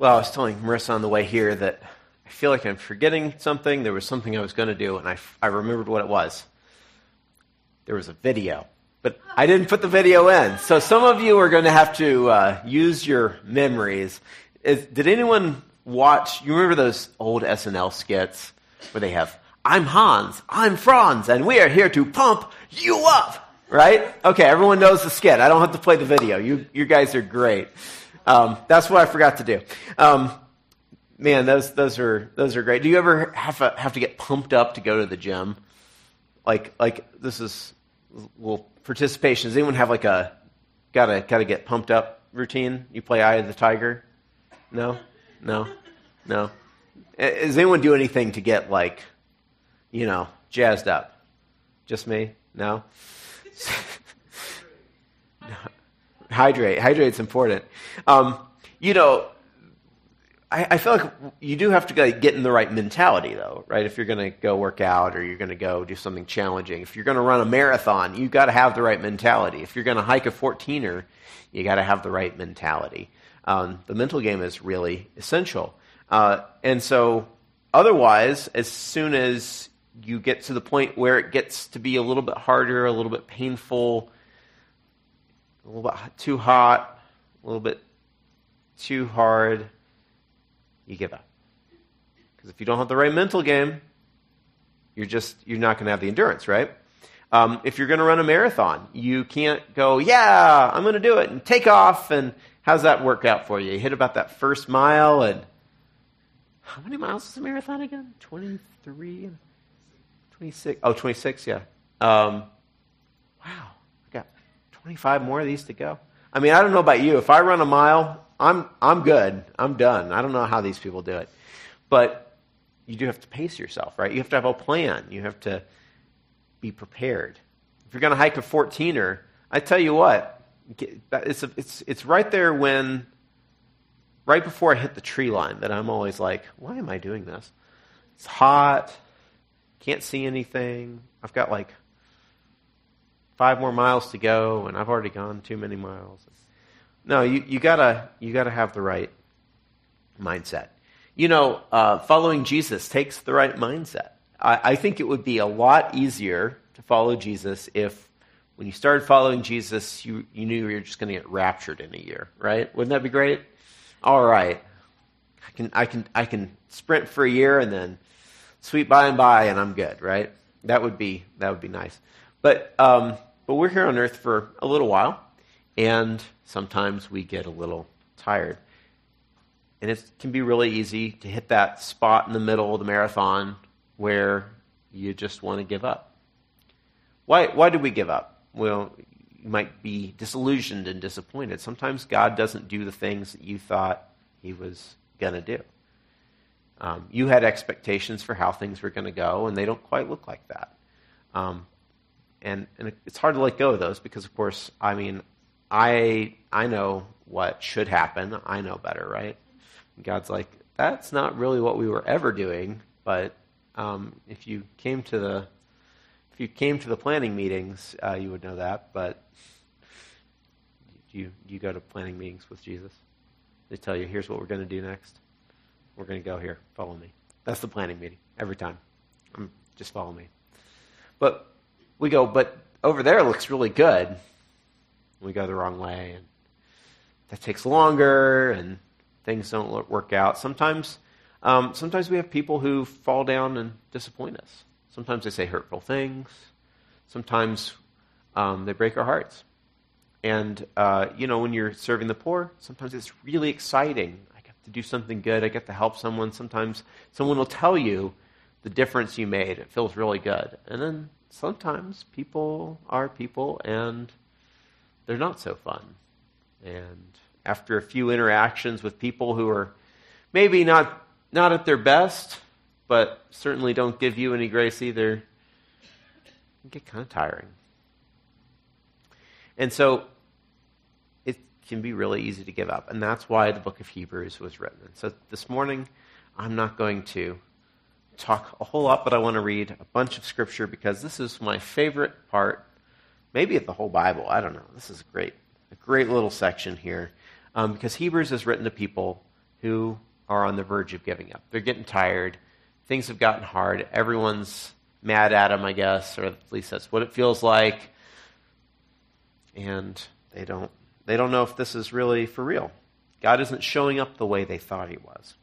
Well, I was telling Marissa on the way here that I feel like I'm forgetting something. There was something I was going to do, and I remembered what it was. There was a video, but I didn't put the video in. So some of you are going to have to use your memories. Did anyone watch, you remember those old SNL skits where they have, I'm Hans, I'm Franz, and we are here to pump you up, right? Okay, everyone knows the skit. I don't have to play the video. You guys are great. That's what I forgot to do. Man, those are great. Do you ever have to get pumped up to go to the gym? Like this is little participation. Does anyone have like a gotta get pumped up routine? You play Eye of the Tiger? No. Does anyone do anything to get jazzed up? Just me? No. Hydrate's important. I feel like you do have to get in the right mentality, though, right? If you're going to go work out or you're going to go do something challenging. If you're going to run a marathon, you've got to have the right mentality. If you're going to hike a 14er, you got to have the right mentality. The mental game is really essential. And so otherwise, as soon as you get to the point where it gets to be a little bit harder, a little bit painful, a little bit too hot, a little bit too hard, you give up. Because if you don't have the right mental game, you're not going to have the endurance, right? If you're going to run a marathon, you can't go, yeah, I'm going to do it, and take off, and how's that work out for you? You hit about that first mile, and how many miles is a marathon again? 23? 26? Oh, 26, yeah. Wow, I've got 25 more of these to go. I mean, I don't know about you. If I run a mile, I'm good. I'm done. I don't know how these people do it. But you do have to pace yourself, right? You have to have a plan. You have to be prepared. If you're going to hike a 14er, I tell you what, it's right there right before I hit the tree line that I'm always like, why am I doing this? It's hot. Can't see anything. I've got 5 more miles to go, and I've already gone too many miles. No, you gotta have the right mindset. Following Jesus takes the right mindset. I think it would be a lot easier to follow Jesus if, when you started following Jesus, you knew you were just going to get raptured in a year, right? Wouldn't that be great? All right, I can sprint for a year and then sweet by and by, and I'm good, right? That would be nice. But we're here on earth for a little while, and sometimes we get a little tired. And it can be really easy to hit that spot in the middle of the marathon where you just want to give up. Why do we give up? Well, you might be disillusioned and disappointed. Sometimes God doesn't do the things that you thought he was going to do. You had expectations for how things were going to go, and they don't quite look like that. And it's hard to let go of those because, of course, I know what should happen. I know better, right? And God's like, that's not really what we were ever doing. But if you came to the planning meetings, you would know that. But you go to planning meetings with Jesus. They tell you, here's what we're going to do next. We're going to go here. Follow me. That's the planning meeting every time. Just follow me. But we go, but over there it looks really good. We go the wrong way, and that takes longer, and things don't work out. Sometimes we have people who fall down and disappoint us. Sometimes they say hurtful things. Sometimes they break our hearts. And, when you're serving the poor, sometimes it's really exciting. I get to do something good. I get to help someone. Sometimes someone will tell you the difference you made. It feels really good. And then sometimes people are people, and they're not so fun. And after a few interactions with people who are maybe not at their best, but certainly don't give you any grace either, it can get kind of tiring. And so it can be really easy to give up. And that's why the book of Hebrews was written. And so this morning, I'm not going to talk a whole lot, but I want to read a bunch of scripture because this is my favorite part, maybe of the whole Bible. I don't know. This is a great little section here because Hebrews is written to people who are on the verge of giving up. They're getting tired. Things have gotten hard. Everyone's mad at them, I guess, or at least that's what it feels like. And they don't know if this is really for real. God isn't showing up the way they thought he was.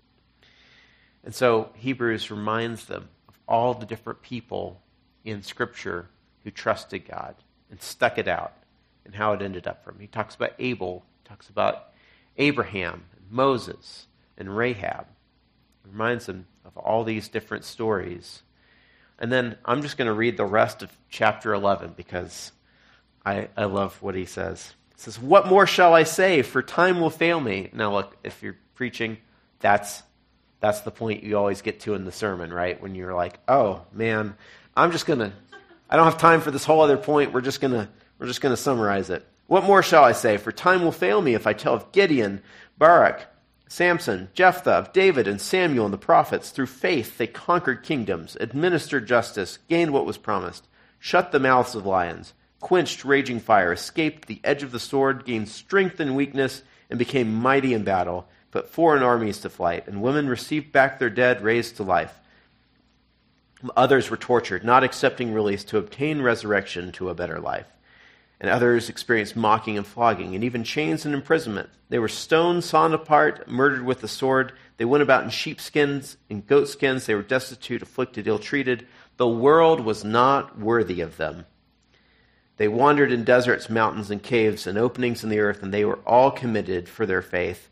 And so Hebrews reminds them of all the different people in Scripture who trusted God and stuck it out and how it ended up for him. He talks about Abel, talks about Abraham, and Moses, and Rahab. He reminds them of all these different stories. And then I'm just going to read the rest of chapter 11 because I love what he says. He says, "What more shall I say? For time will fail me." Now look, if you're preaching, that's the point you always get to in the sermon, right? When you're like, oh man, I don't have time for this whole other point. We're just gonna summarize it. "What more shall I say? For time will fail me if I tell of Gideon, Barak, Samson, Jephthah, of David and Samuel and the prophets. Through faith they conquered kingdoms, administered justice, gained what was promised, shut the mouths of lions, quenched raging fire, escaped the edge of the sword, gained strength in weakness, and became mighty in battle, put foreign armies to flight, and women received back their dead raised to life. Others were tortured, not accepting release to obtain resurrection to a better life. And others experienced mocking and flogging, and even chains and imprisonment. They were stoned, sawn apart, murdered with the sword. They went about in sheepskins and goatskins. They were destitute, afflicted, ill-treated. The world was not worthy of them. They wandered in deserts, mountains, and caves, and openings in the earth, and they were all committed for their faith.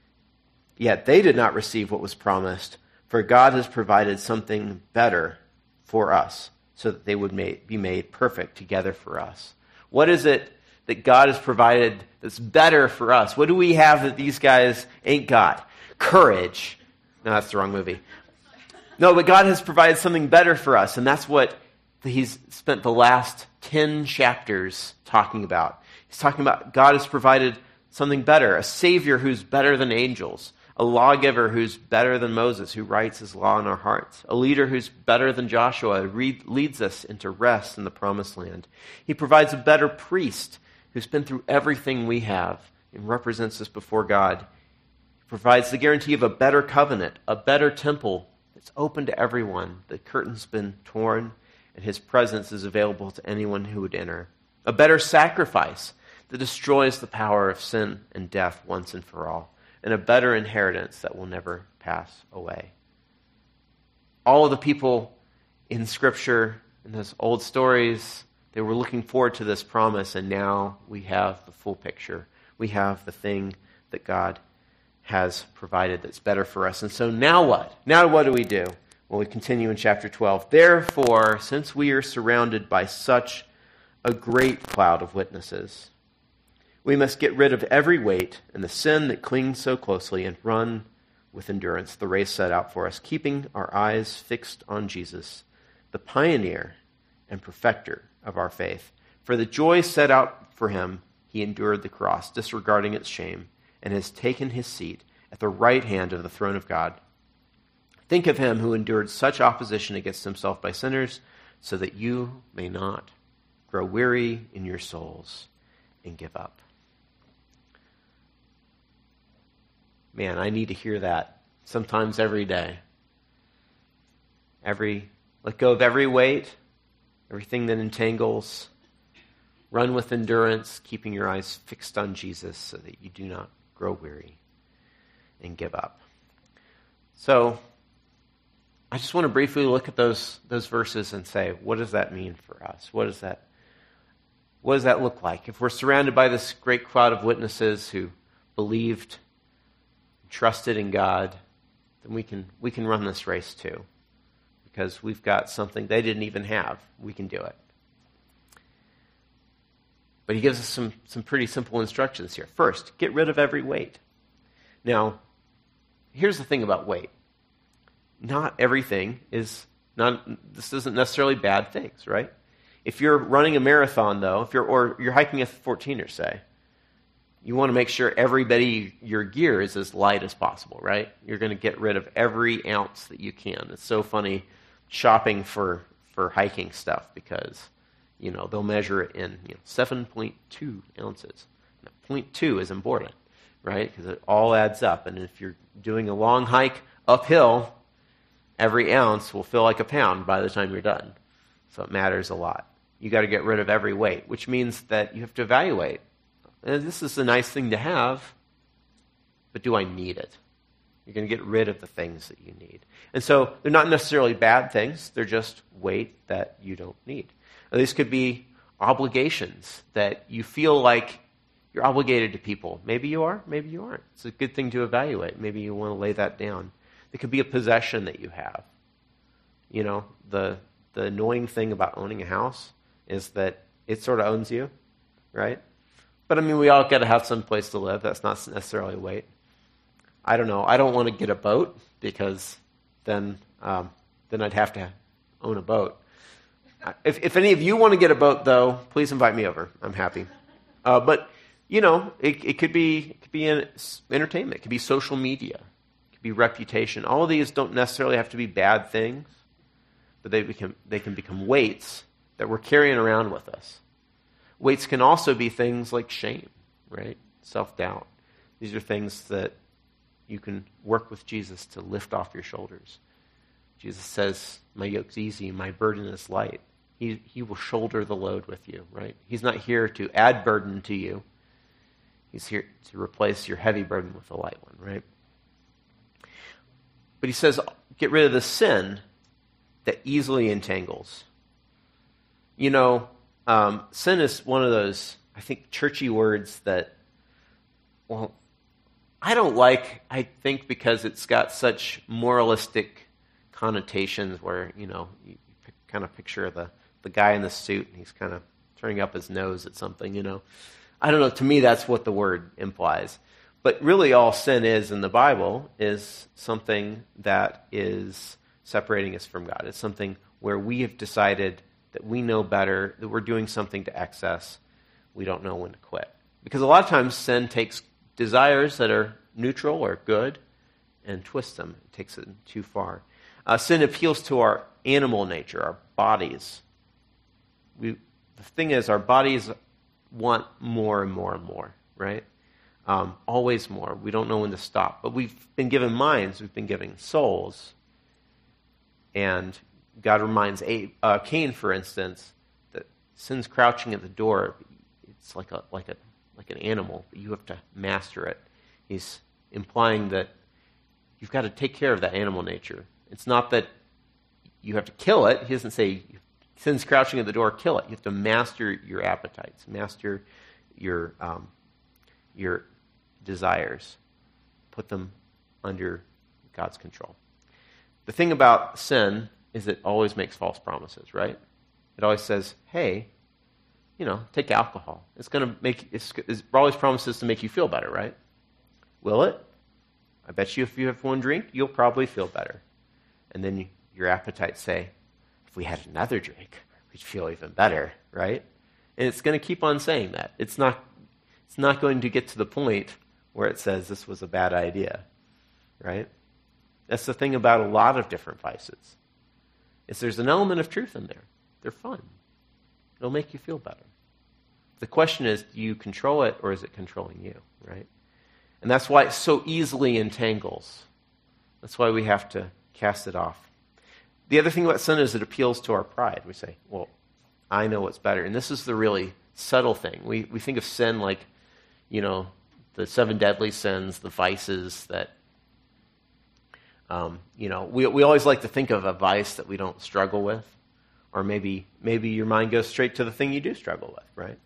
Yet they did not receive what was promised, for God has provided something better for us, so that they would be made perfect together for us." What is it that God has provided that's better for us? What do we have that these guys ain't got? Courage. No, that's the wrong movie. No, but God has provided something better for us, and that's what he's spent the last 10 chapters talking about. He's talking about God has provided something better, a Savior who's better than angels, a lawgiver who's better than Moses, who writes his law in our hearts, a leader who's better than Joshua, who leads us into rest in the promised land. He provides a better priest who's been through everything we have and represents us before God. He provides the guarantee of a better covenant, a better temple that's open to everyone. The curtain's been torn, and his presence is available to anyone who would enter. A better sacrifice that destroys the power of sin and death once and for all. And a better inheritance that will never pass away. All of the people in Scripture, in those old stories, they were looking forward to this promise, and now we have the full picture. We have the thing that God has provided that's better for us. And so now what? Now what do we do? Well, we continue in chapter 12. "Therefore, since we are surrounded by such a great cloud of witnesses, we must get rid of every weight and the sin that clings so closely and run with endurance the race set out for us, keeping our eyes fixed on Jesus, the pioneer and perfecter of our faith. For the joy set out for him, he endured the cross, disregarding its shame, and has taken his seat at the right hand of the throne of God. Think of him who endured such opposition against himself by sinners, so that you may not grow weary in your souls and give up." Man, I need to hear that sometimes every day. Let go of every weight, everything that entangles. Run with endurance, keeping your eyes fixed on Jesus so that you do not grow weary and give up. So, I just want to briefly look at those verses and say, what does that mean for us? What does that look like? If we're surrounded by this great crowd of witnesses who believed, trusted in God, then we can run this race too, because we've got something they didn't even have. We can do it. But he gives us some pretty simple instructions here. First, get rid of every weight. Now, here's the thing about weight. Not everything this isn't necessarily bad things, right? If you're running a marathon, though, or you're hiking a 14er, say, you want to make sure your gear is as light as possible, right? You're going to get rid of every ounce that you can. It's so funny shopping for hiking stuff because, they'll measure it in 7.2 ounces. Now, 0.2 is important, right? Because it all adds up. And if you're doing a long hike uphill, every ounce will feel like a pound by the time you're done. So it matters a lot. You got to get rid of every weight, which means that you have to evaluate. And this is a nice thing to have, but do I need it? You're going to get rid of the things that you need. And so they're not necessarily bad things. They're just weight that you don't need. And these could be obligations that you feel like you're obligated to people. Maybe you are, maybe you aren't. It's a good thing to evaluate. Maybe you want to lay that down. It could be a possession that you have. You know, the annoying thing about owning a house is that it sort of owns you, right? But I mean, we all got to have some place to live. That's not necessarily weight. I don't know. I don't want to get a boat because then I'd have to own a boat. If any of you want to get a boat, though, please invite me over. I'm happy. But you know, it could be entertainment. It could be social media. It could be reputation. All of these don't necessarily have to be bad things, but they can become weights that we're carrying around with us. Weights can also be things like shame, right? Self-doubt. These are things that you can work with Jesus to lift off your shoulders. Jesus says, my yoke's easy, my burden is light. He will shoulder the load with you, right? He's not here to add burden to you. He's here to replace your heavy burden with a light one, right? But he says, get rid of the sin that easily entangles. You know, sin is one of those, I think, churchy words that, well, I don't like, I think, because it's got such moralistic connotations where, you know, you kind of picture the guy in the suit and he's kind of turning up his nose at something, you know. I don't know, to me that's what the word implies. But really all sin is in the Bible is something that is separating us from God. It's something where we have decided that we know better, that we're doing something to excess. We don't know when to quit. Because a lot of times sin takes desires that are neutral or good and twists them. It takes it too far. Sin appeals to our animal nature, our bodies. The thing is, our bodies want more and more and more, right? Always more. We don't know when to stop. But we've been given minds. We've been given souls. And God reminds Cain, for instance, that sin's crouching at the door. It's like an animal, but you have to master it. He's implying that you've got to take care of that animal nature. It's not that you have to kill it. He doesn't say, sin's crouching at the door, kill it. You have to master your appetites, master your desires, put them under God's control. The thing about sin is it always makes false promises, right? It always says, hey, you know, take alcohol. It's always promises to make you feel better, right? Will it? I bet you if you have one drink, you'll probably feel better. And then your appetites say, if we had another drink, we'd feel even better, right? And it's going to keep on saying that. It's not going to get to the point where it says this was a bad idea, right? That's the thing about a lot of different vices. Is there's an element of truth in there. They're fun. It'll make you feel better. The question is, do you control it or is it controlling you, right? And that's why it so easily entangles. That's why we have to cast it off. The other thing about sin is it appeals to our pride. We say, well, I know what's better. And this is the really subtle thing. We think of sin like, you know, the 7 deadly sins, the vices that, you know, we always like to think of a vice that we don't struggle with. Or maybe your mind goes straight to the thing you do struggle with, right?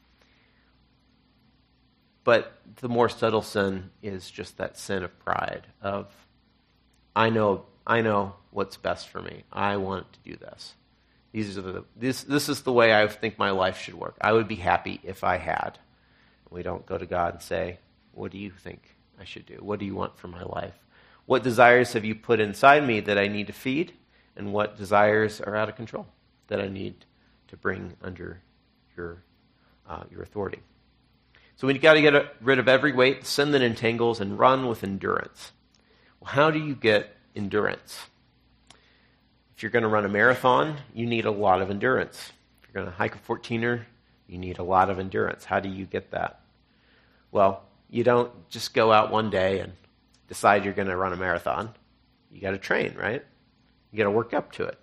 But the more subtle sin is just that sin of pride, of I know what's best for me. I want to do this. This is the way I think my life should work. I would be happy if I had. We don't go to God and say, what do you think I should do? What do you want for my life? What desires have you put inside me that I need to feed? And what desires are out of control that I need to bring under your authority? So we've got to get rid of every weight, sin that entangles, and run with endurance. Well, how do you get endurance? If you're going to run a marathon, you need a lot of endurance. If you're going to hike a 14er, you need a lot of endurance. How do you get that? Well, You don't just go out one day and decide you're going to run a marathon. You got to train, right? You got to work up to it.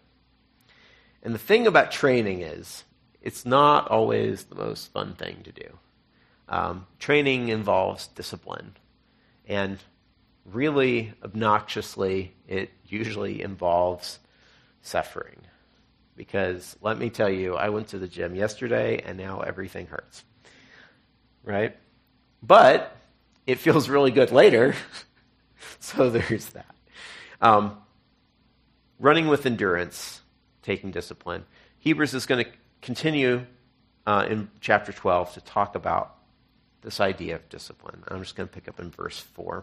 And the thing about training is, it's not always the most fun thing to do. Training involves discipline. And really obnoxiously, it usually involves suffering. Because let me tell you, I went to the gym yesterday and now everything hurts. Right? But it feels really good later. So there's that. Running with endurance, taking discipline. Hebrews is going to continue in chapter 12 to talk about this idea of discipline. I'm just going to pick up in verse 4.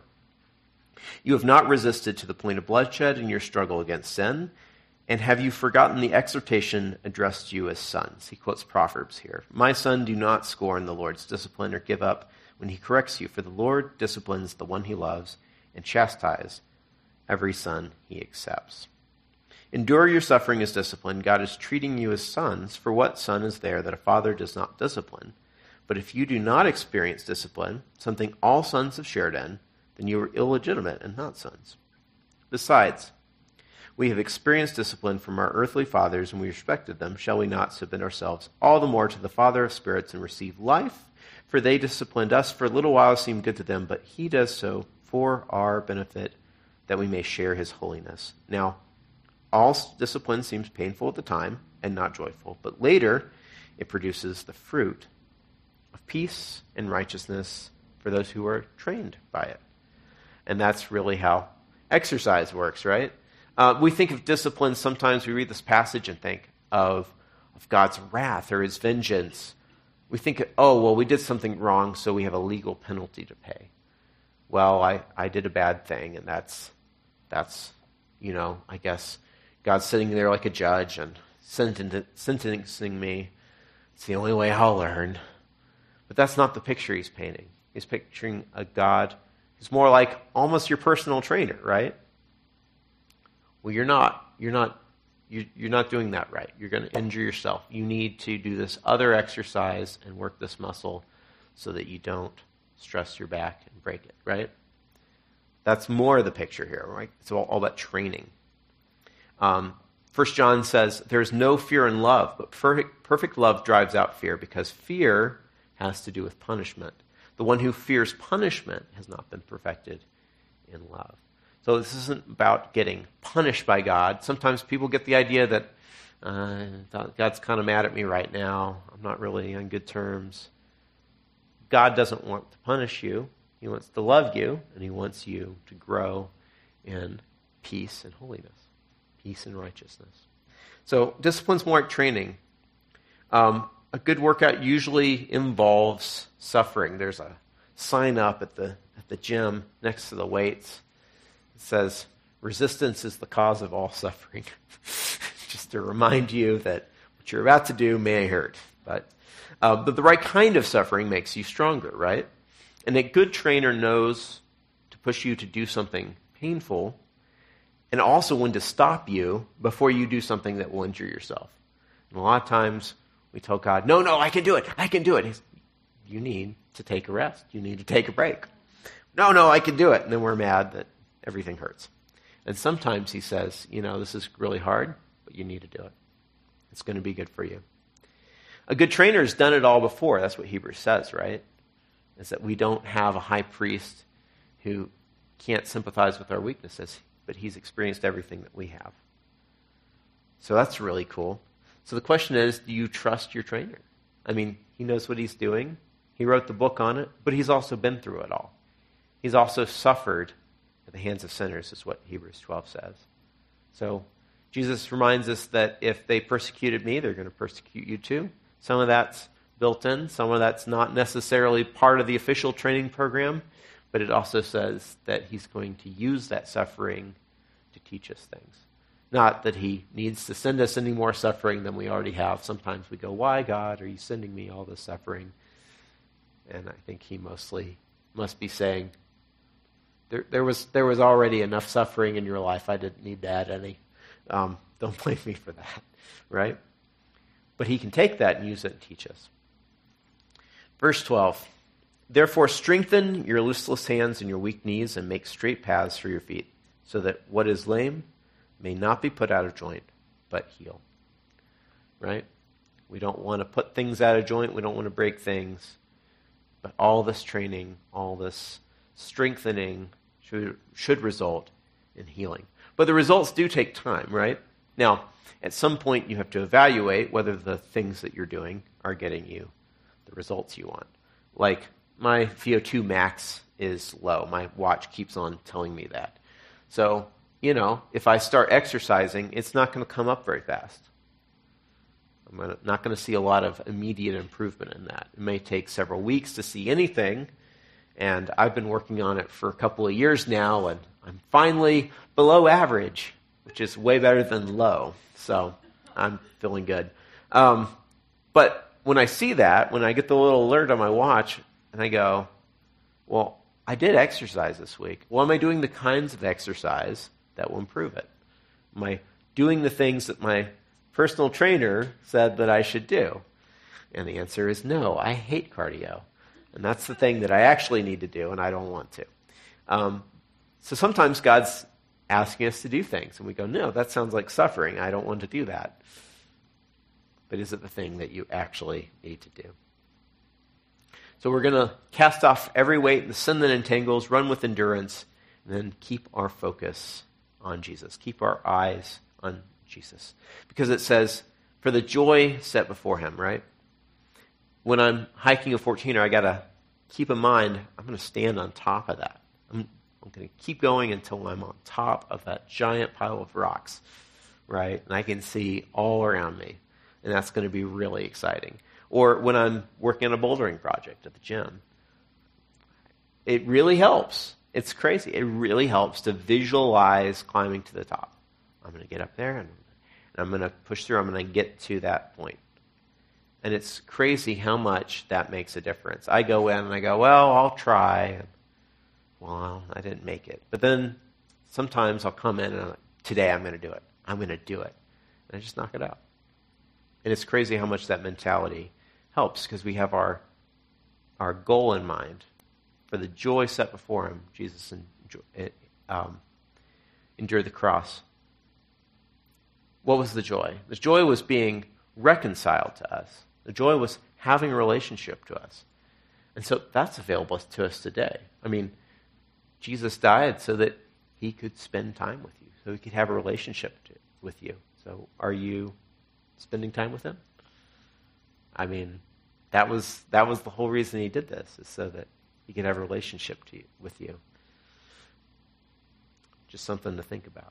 You have not resisted to the point of bloodshed in your struggle against sin, and have you forgotten the exhortation addressed to you as sons? He quotes Proverbs here. My son, do not scorn the Lord's discipline or give up when he corrects you, for the Lord disciplines the one he loves and chastises every son he accepts. Endure your suffering as discipline. God is treating you as sons, for what son is there that a father does not discipline? But if you do not experience discipline, something all sons have shared in, then you are illegitimate and not sons. Besides, we have experienced discipline from our earthly fathers, and we respected them. Shall we not submit ourselves all the more to the Father of spirits and receive life? For they disciplined us for a little while, seemed good to them, but he does so for our benefit, that we may share his holiness. Now, all discipline seems painful at the time and not joyful, but later it produces the fruit of peace and righteousness for those who are trained by it. And that's really how exercise works, right? We think of discipline, sometimes we read this passage and think of God's wrath or his vengeance. We think, oh, well, we did something wrong, so we have a legal penalty to pay. Well, I did a bad thing, and that's I guess God's sitting there like a judge and sentencing me. It's the only way I'll learn. But that's not the picture he's painting. He's picturing a God who's more like almost your personal trainer, right? Well, you're not doing that right. You're going to injure yourself. You need to do this other exercise and work this muscle so that you don't stress your back and break it, right? That's more of the picture here, right? It's all about training. 1 John says, there's no fear in love, but perfect love drives out fear, because fear has to do with punishment. The one who fears punishment has not been perfected in love. So this isn't about getting punished by God. Sometimes people get the idea that God's kind of mad at me right now. I'm not really on good terms. God doesn't want to punish you. He wants to love you, and he wants you to grow in peace and holiness, peace and righteousness. So discipline's more like training. A good workout usually involves suffering. There's a sign up at the gym next to the weights. It says, resistance is the cause of all suffering. Just to remind you that what you're about to do may hurt. But the right kind of suffering makes you stronger, right? And a good trainer knows to push you to do something painful, and also when to stop you before you do something that will injure yourself. And a lot of times we tell God, no, I can do it. You need to take a rest. You need to take a break. No, I can do it. And then we're mad that everything hurts. And sometimes he says, this is really hard, but you need to do it. It's going to be good for you. A good trainer has done it all before. That's what Hebrews says, right? Is that we don't have a high priest who can't sympathize with our weaknesses, but he's experienced everything that we have. So that's really cool. So the question is, do you trust your trainer? I mean, he knows what he's doing. He wrote the book on it, but he's also been through it all. He's also suffered at the hands of sinners, is what Hebrews 12 says. So Jesus reminds us that if they persecuted me, they're going to persecute you too. Some of that's built in. Some of that's not necessarily part of the official training program, but it also says that he's going to use that suffering to teach us things. Not that he needs to send us any more suffering than we already have. Sometimes we go, why, God, are you sending me all this suffering? And I think he mostly must be saying, there was already enough suffering in your life. I didn't need to add any. Don't blame me for that, right? But he can take that and use it and teach us. Verse 12. Therefore, strengthen your listless hands and your weak knees and make straight paths for your feet, so that what is lame may not be put out of joint, but heal. Right? We don't want to put things out of joint. We don't want to break things. But all this training, all this strengthening should result in healing. But the results do take time, right? Now, at some point you have to evaluate whether the things that you're doing are getting you the results you want. Like, my VO2 max is low. My watch keeps on telling me that. So, if I start exercising, it's not going to come up very fast. I'm not going to see a lot of immediate improvement in that. It may take several weeks to see anything, and I've been working on it for a couple of years now, and I'm finally below average, which is way better than low. So I'm feeling good. But when I see that, when I get the little alert on my watch, and I go, well, I did exercise this week. Well, am I doing the kinds of exercise that will improve it? Am I doing the things that my personal trainer said that I should do? And the answer is no. I hate cardio. And that's the thing that I actually need to do, and I don't want to. So sometimes God's asking us to do things, and we go, no, that sounds like suffering. I don't want to do that. But is it the thing that you actually need to do? So we're going to cast off every weight and the sin that entangles, run with endurance, and then keep our focus on Jesus. Keep our eyes on Jesus. Because it says, for the joy set before him, right? When I'm hiking a 14er, I got to keep in mind, I'm going to stand on top of that. I'm going to keep going until I'm on top of that giant pile of rocks, right? And I can see all around me. And that's going to be really exciting. Or when I'm working on a bouldering project at the gym, it really helps. It's crazy. It really helps to visualize climbing to the top. I'm going to get up there, and I'm going to push through. I'm going to get to that point. And it's crazy how much that makes a difference. I go in and I go, well, I'll try. And, well, I didn't make it. But then sometimes I'll come in and I'm like, today I'm going to do it. I'm going to do it. And I just knock it out. And it's crazy how much that mentality helps, because we have our goal in mind. For the joy set before him, Jesus endured the cross. What was the joy? The joy was being reconciled to us. The joy was having a relationship to us. And so that's available to us today. I mean, Jesus died so that he could spend time with you, so he could have a relationship with you. So are you spending time with him? I mean, that was the whole reason he did this, is so that he could have a relationship with you. Just something to think about.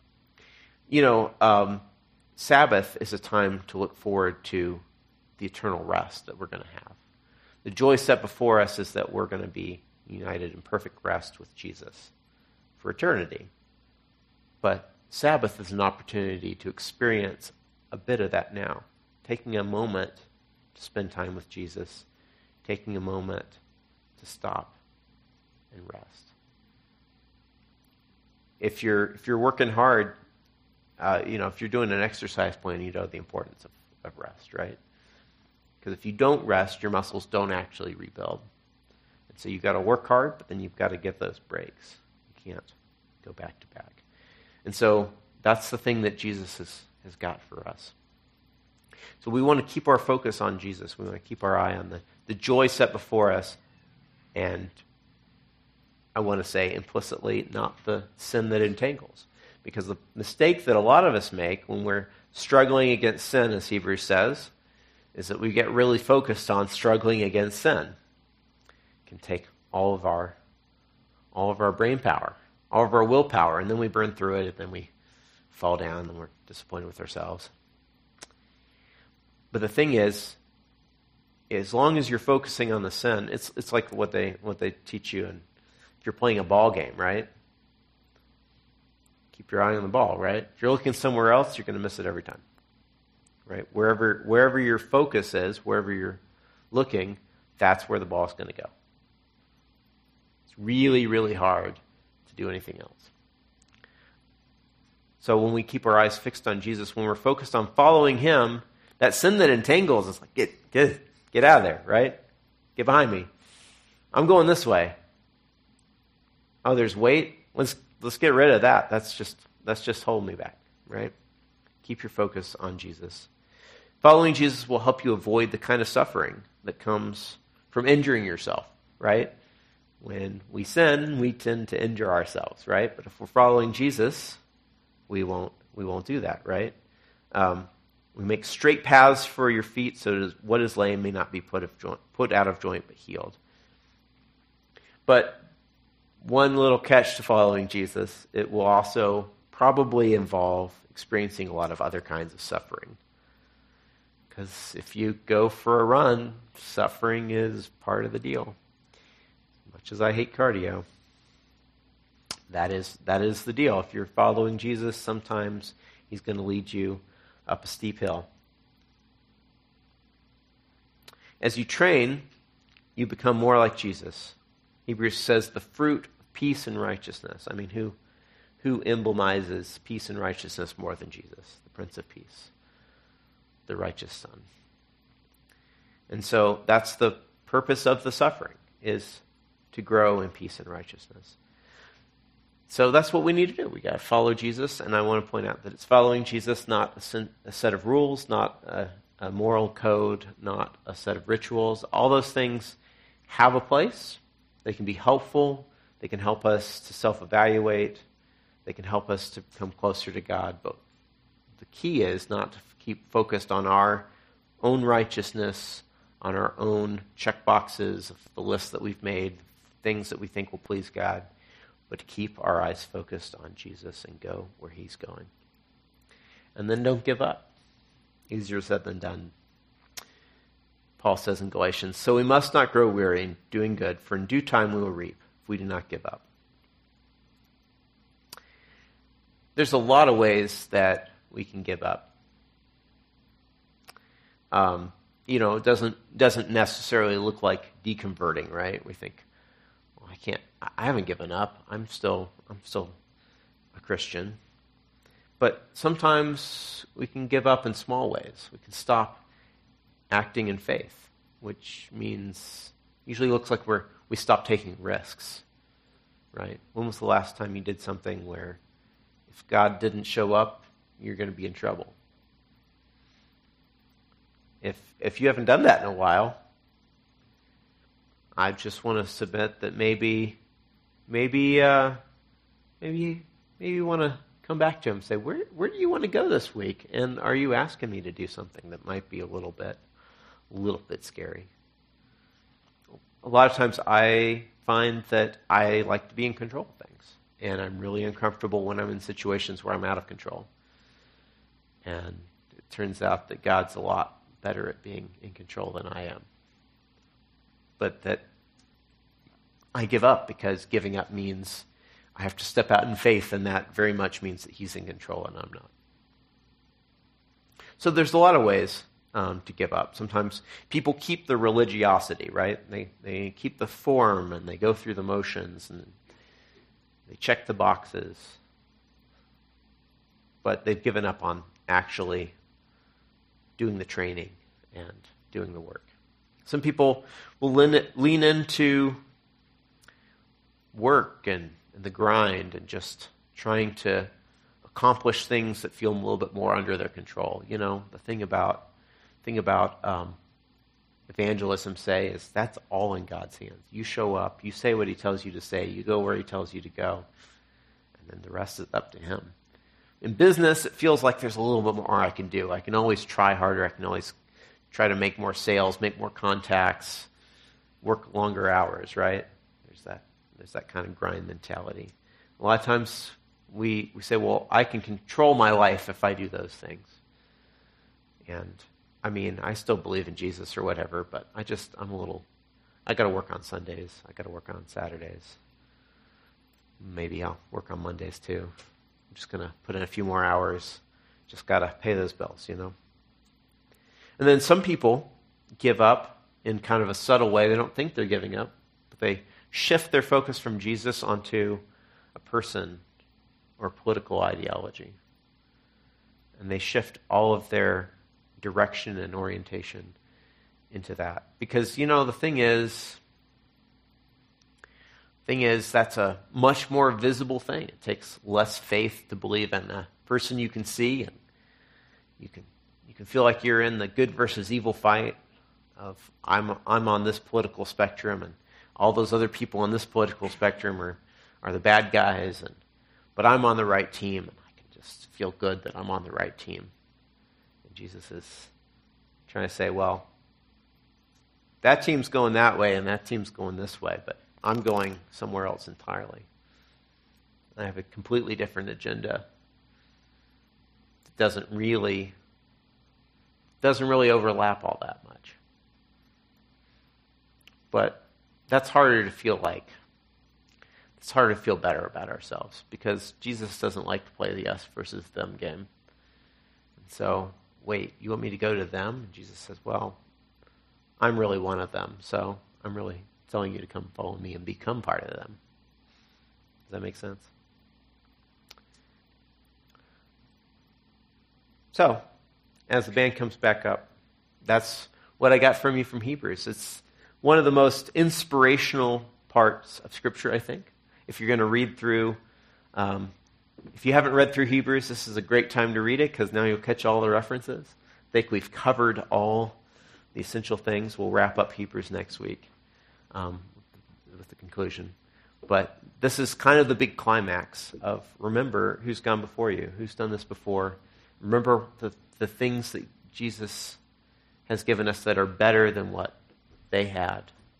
Sabbath is a time to look forward to the eternal rest that we're going to have. The joy set before us is that we're going to be united in perfect rest with Jesus for eternity. But Sabbath is an opportunity to experience a bit of that now. Taking a moment to spend time with Jesus. Taking a moment to stop and rest. If you're working hard, if you're doing an exercise plan, you know the importance of rest, right? Because if you don't rest, your muscles don't actually rebuild. And so you've got to work hard, but then you've got to get those breaks. You can't go back to back. And so that's the thing that Jesus has got for us. So we want to keep our focus on Jesus. We want to keep our eye on the joy set before us. And I want to say implicitly, not the sin that entangles. Because the mistake that a lot of us make when we're struggling against sin, as Hebrews says, is that we get really focused on struggling against sin. It can take all of our brain power, all of our willpower, and then we burn through it, and then we fall down, and we're disappointed with ourselves. But the thing is, as long as you're focusing on the sin, it's like what they teach you, and if you're playing a ball game, right? Keep your eye on the ball, right? If you're looking somewhere else, you're going to miss it every time, right? Wherever your focus is, wherever you're looking, that's where the ball's going to go. It's really, really hard to do anything else. So when we keep our eyes fixed on Jesus, when we're focused on following him, that sin that entangles is like, get out of there, right? Get behind me. I'm going this way. Oh, there's weight? Let's get rid of that. That's just holding me back, right? Keep your focus on Jesus. Following Jesus will help you avoid the kind of suffering that comes from injuring yourself, right? When we sin, we tend to injure ourselves, right? But if we're following Jesus, we won't do that, right? We make straight paths for your feet so that what is lame may not be put out of joint but healed. But one little catch to following Jesus, it will also probably involve experiencing a lot of other kinds of suffering. Because if you go for a run, suffering is part of the deal. As much as I hate cardio, that is the deal. If you're following Jesus, sometimes he's going to lead you up a steep hill. As you train, you become more like Jesus. Hebrews says the fruit of peace and righteousness. I mean, who emblemizes peace and righteousness more than Jesus, the Prince of Peace, the righteous Son? And so that's the purpose of the suffering, is to grow in peace and righteousness. So that's what we need to do. We got to follow Jesus, and I want to point out that it's following Jesus, not a set of rules, not a moral code, not a set of rituals. All those things have a place. They can be helpful. They can help us to self-evaluate. They can help us to come closer to God. But the key is not to keep focused on our own righteousness, on our own check boxes of the list that we've made, things that we think will please God, but to keep our eyes focused on Jesus and go where he's going. And then don't give up. Easier said than done. Paul says in Galatians, so we must not grow weary in doing good, for in due time we will reap if we do not give up. There's a lot of ways that we can give up. It doesn't necessarily look like deconverting, right? We think, well, I haven't given up. I'm still a Christian. But sometimes we can give up in small ways. We can stop acting in faith, which means usually looks like we stop taking risks, right? When was the last time you did something where if God didn't show up, you're going to be in trouble? If you haven't done that in a while, I just want to submit that maybe you want to come back to him and say, where do you want to go this week? And are you asking me to do something that might be a little bit scary? A lot of times I find that I like to be in control of things, and I'm really uncomfortable when I'm in situations where I'm out of control. And it turns out that God's a lot better at being in control than I am. But that I give up because giving up means I have to step out in faith, and that very much means that he's in control and I'm not. So there's a lot of ways to give up. Sometimes people keep the religiosity, right? They keep the form and they go through the motions and they check the boxes. But they've given up on actually doing the training and doing the work. Some people will lean into work and the grind and just trying to accomplish things that feel a little bit more under their control. You know, the thing about evangelism, say, is that's all in God's hands. You show up, you say what he tells you to say, you go where he tells you to go, and then the rest is up to him. In business, it feels like there's a little bit more I can do. I can always try harder. I can always try to make more sales, make more contacts, work longer hours, right? There's that kind of grind mentality. A lot of times we say, well, I can control my life if I do those things. And I mean, I still believe in Jesus or whatever, but I got to work on Sundays. I got to work on Saturdays. Maybe I'll work on Mondays too. I'm just going to put in a few more hours. Just got to pay those bills, you know. And then some people give up in kind of a subtle way. They don't think they're giving up, but they shift their focus from Jesus onto a person or political ideology. And they shift all of their direction and orientation into that. Because, you know, the thing is, Thing is, that's a much more visible thing. It takes less faith to believe in a person you can see, and you can feel like you're in the good versus evil fight of I'm on this political spectrum, and all those other people on this political spectrum are the bad guys, but I'm on the right team, and I can just feel good that I'm on the right team. And Jesus is trying to say, well, that team's going that way, and that team's going this way, but I'm going somewhere else entirely. I have a completely different agenda. It doesn't really overlap all that much. But that's harder to feel like. It's harder to feel better about ourselves because Jesus doesn't like to play the us versus them game. And so, wait, you want me to go to them? And Jesus says, well, I'm really one of them, so I'm really telling you to come follow me and become part of them. Does that make sense? So, as the band comes back up, that's what I got from you from Hebrews. It's one of the most inspirational parts of Scripture, I think. If you're going to read through, if you haven't read through Hebrews, this is a great time to read it because now you'll catch all the references. I think we've covered all the essential things. We'll wrap up Hebrews next week with the conclusion. But this is kind of the big climax of remember who's gone before you, who's done this before. Remember the things that Jesus has given us that are better than what they had.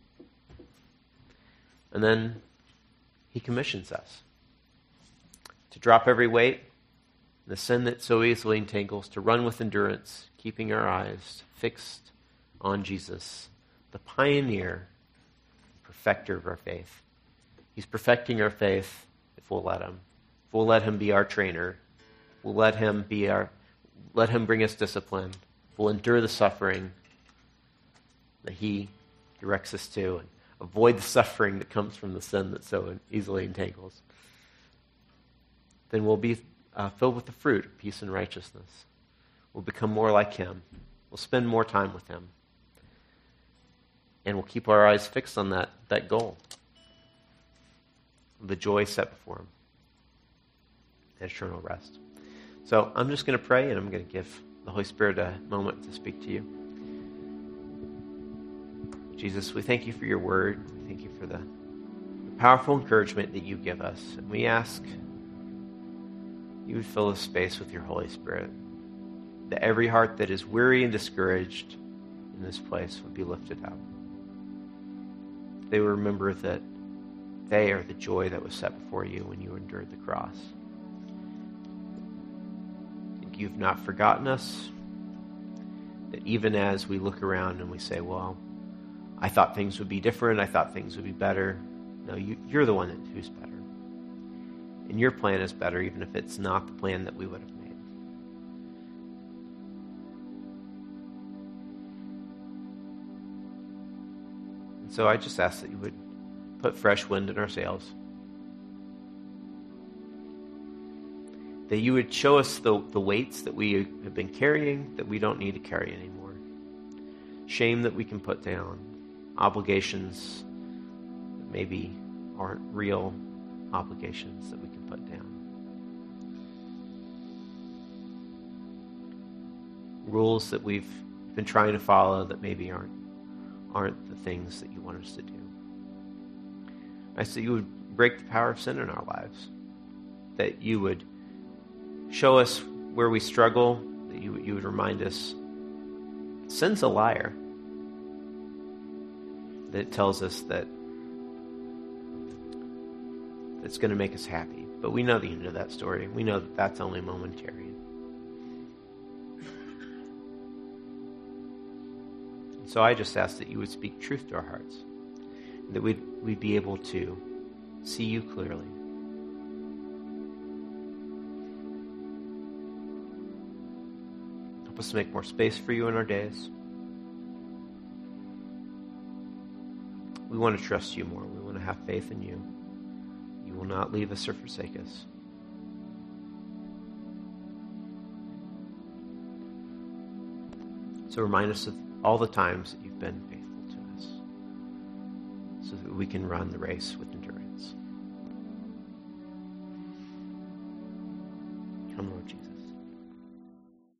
And then he commissions us to drop every weight, the sin that so easily entangles, to run with endurance, keeping our eyes fixed on Jesus, the pioneer, perfecter of our faith. He's perfecting our faith if we'll let him. If we'll let him be our trainer, we'll let him bring us discipline. We'll endure the suffering that he directs us to and avoid the suffering that comes from the sin that so easily entangles. Then we'll be filled with the fruit of peace and righteousness. We'll become more like him. We'll spend more time with him. And we'll keep our eyes fixed on that goal. The joy set before him. And eternal rest. So I'm just going to pray, and I'm going to give the Holy Spirit a moment to speak to you. Jesus, we thank you for your word. We thank you for the powerful encouragement that you give us. And we ask you would fill this space with your Holy Spirit. That every heart that is weary and discouraged in this place would be lifted up. They will remember that they are the joy that was set before you when you endured the cross. You've not forgotten us. That even as we look around and we say, well, I thought things would be different. I thought things would be better. No, you're the one who's better. And your plan is better, even if it's not the plan that we would have made. And so I just ask that you would put fresh wind in our sails. That you would show us the weights that we have been carrying that we don't need to carry anymore. Shame that we can put down. Obligations that maybe aren't real obligations that we can put down. Rules that we've been trying to follow that maybe aren't the things that you want us to do. I ask that you would break the power of sin in our lives. That you would show us where we struggle, that you would remind us sin's a liar. That it tells us that it's going to make us happy. But we know the end of that story. We know that that's only momentary. So I just ask that you would speak truth to our hearts. That we'd be able to see you clearly. Help us to make more space for you in our days. We want to trust you more. We want to have faith in you. You will not leave us or forsake us. So remind us of all the times that you've been faithful to us so that we can run the race with endurance. Come, Lord Jesus.